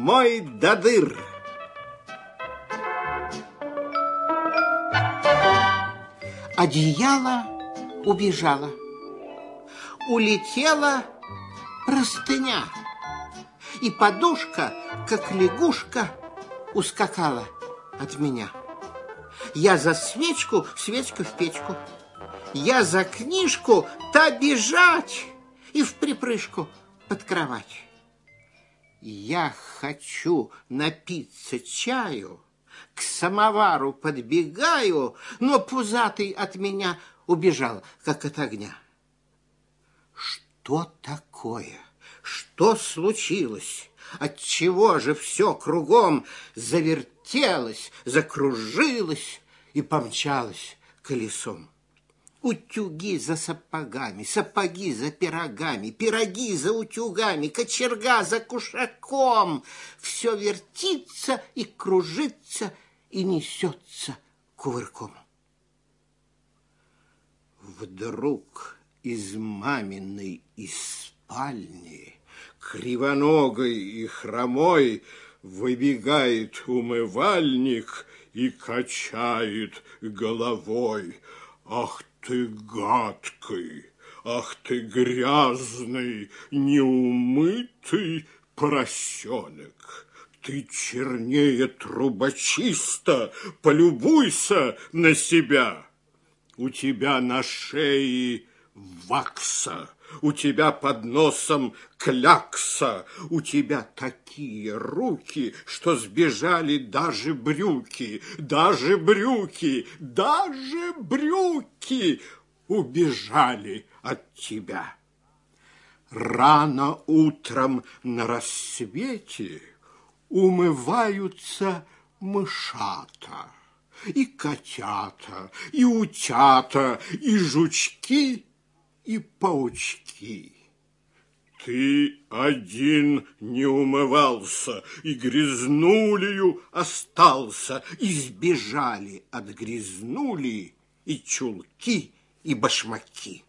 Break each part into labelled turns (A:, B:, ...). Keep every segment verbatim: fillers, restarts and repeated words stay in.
A: мой додыр.
B: Одеяло убежало, улетела простыня, и подушка, как лягушка, ускакала от меня. Я за свечку, свечка в печку, я за книжку, та бежать и в припрыжку под кровать. Я хочу напиться чаю, к самовару подбегаю, но пузатый от меня убежал, как от огня. Что такое? Что случилось? Отчего же все кругом завертелось, закружилось и помчалось колесом? Утюги за сапогами, сапоги за пирогами, пироги за утюгами, кочерга за кушаком. Все вертится и кружится и несется кувырком. Вдруг из маминой из спальни кривоногой и хромой выбегает умывальник и качает головой. Ах ты гадкий, ах ты грязный, неумытый поросенок! Ты чернее трубочиста, полюбуйся на себя. У тебя на шее вакса, у тебя под носом клякса, у тебя такие руки, что сбежали даже брюки, даже брюки, даже брюки убежали от тебя. Рано утром на рассвете умываются мышата, и котята, и утята, и жучки, и паучки. Ты один не умывался, и грязнулею остался, и сбежали от грязнули и чулки, и башмаки.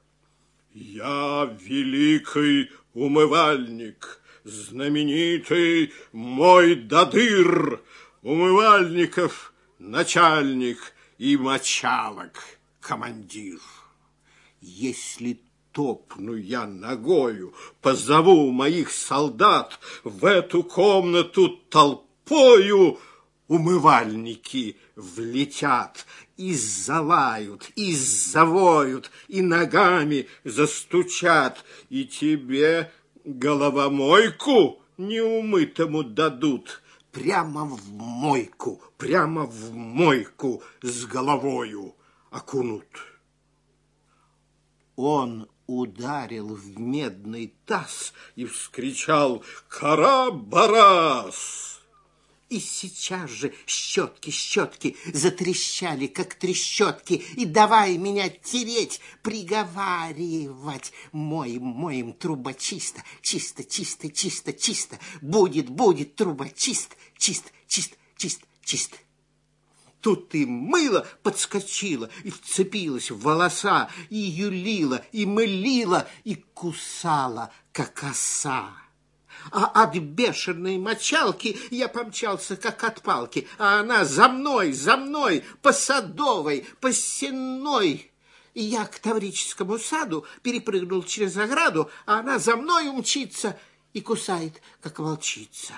B: Я великий умывальник, знаменитый мой додыр, умывальников начальник и мочалок командир. Если топну я ногою, позову моих солдат в эту комнату толпою, умывальники влетят и залают, и завоют, и ногами застучат, и тебе головомойку неумытому дадут. Прямо в мойку, прямо в мойку с головою окунут. Он ударил в медный таз и вскричал: «Кара-барас!» И сейчас же щетки, щетки затрещали, как трещотки, и давай меня тереть, приговаривать: мой, моим труба чисто, чисто, чисто, чисто, чисто, будет, будет труба чист, чист, чист, чист, чист. Тут и мыло подскочило, и вцепилось в волоса, и юлило, и мылило, и кусало, как оса. А от бешеной мочалки я помчался, как от палки, а она за мной, за мной, по Садовой, по Сенной. И я к Таврическому саду перепрыгнул через ограду, а она за мной умчится и кусает, как волчица.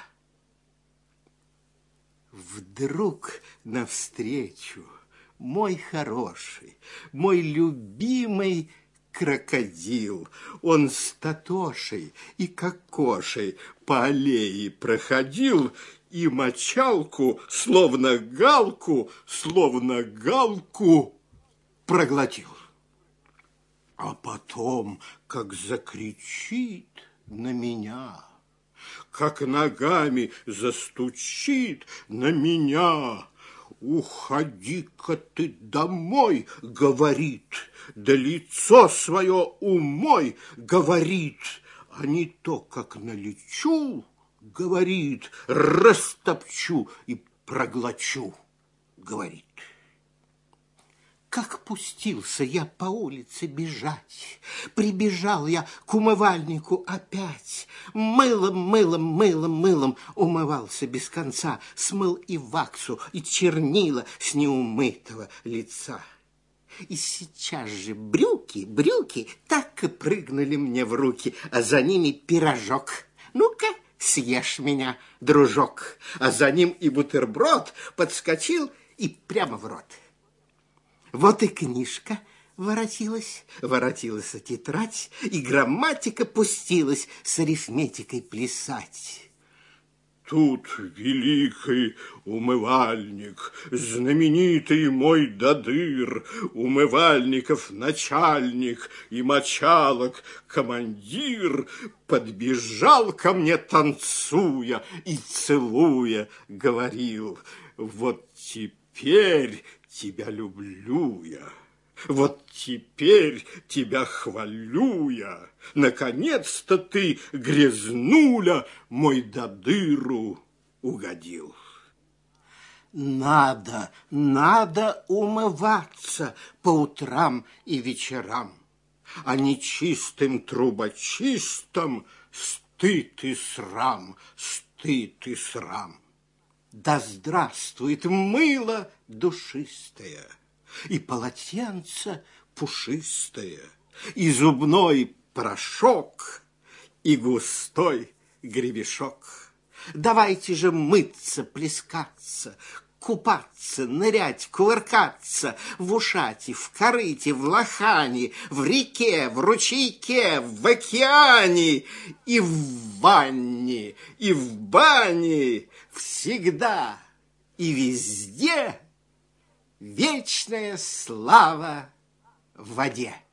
B: Вдруг навстречу мой хороший, мой любимый крокодил. Он с Татошей и Кокошей по аллее проходил и мочалку, словно галку, словно галку проглотил. А потом, как закричит на меня, как ногами застучит на меня: «Уходи-ка ты домой, — говорит, — да лицо свое умой, — говорит, а не то, как налечу, — говорит, — растопчу и проглочу, — говорит». Как пустился я по улице бежать, прибежал я к умывальнику опять. Мылом, мылом, мылом, мылом умывался без конца, смыл и ваксу, и чернила с неумытого лица. И сейчас же брюки, брюки так и прыгнули мне в руки, а за ними пирожок. Ну-ка, съешь меня, дружок. А за ним и бутерброд подскочил и прямо в рот. Вот и книжка воротилась, воротилась тетрадь, и грамматика пустилась с арифметикой плясать.
A: Тут великий умывальник, знаменитый мой додыр, умывальников начальник и мочалок командир, подбежал ко мне танцуя и целуя, говорил: вот теперь тебя люблю я, вот теперь тебя хвалю я. Наконец-то ты, грязнуля, мой додыру угодил.
B: Надо, надо умываться по утрам и вечерам, а нечистым трубочистом стыд и срам, стыд и срам. Да здравствует мыло душистое, и полотенце пушистое, и зубной порошок, и густой гребешок. Давайте же мыться, плескаться, купаться, нырять, кувыркаться в ушате, в корыте, в лохане, в реке, в ручейке, в океане, и в ванне, и в бане, всегда и везде вечная слава в воде.